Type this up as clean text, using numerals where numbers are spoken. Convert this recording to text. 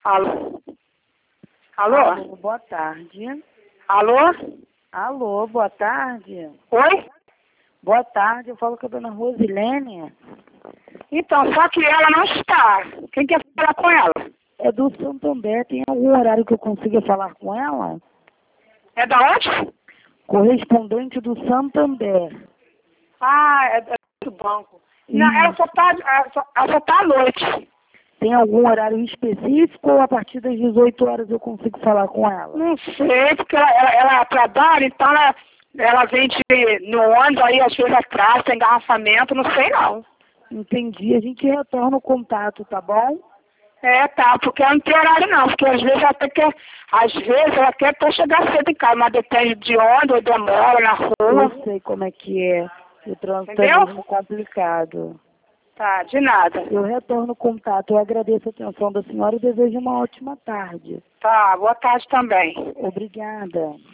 Alô? Alô? Alô, boa tarde. Alô? Alô, boa tarde. Oi? Boa tarde, eu falo com a dona Rosilene. Então, só que ela não está. Quem quer falar com ela? É do Santander, tem algum horário que eu consiga falar com ela? É da onde? Correspondente do Santander. Ah, é do banco. Não, ela só tá à noite. Tem algum horário específico ou a partir das 18 horas eu consigo falar com ela? Não sei, porque ela trabalha, então ela vende no ônibus, aí às vezes atrás, tem engarrafamento, não sei não. Entendi, a gente retorna o contato, tá bom? É, tá, porque ela não tem horário não, porque às vezes ela quer até chegar cedo em casa, mas depende de onde, ou demora na rua. Eu sei como é que é. O trânsito é Entendeu? mesmo complicado. Tá, de nada. Eu retorno o contato. Eu agradeço a atenção da senhora e desejo uma ótima tarde. Tá, boa tarde também. Obrigada.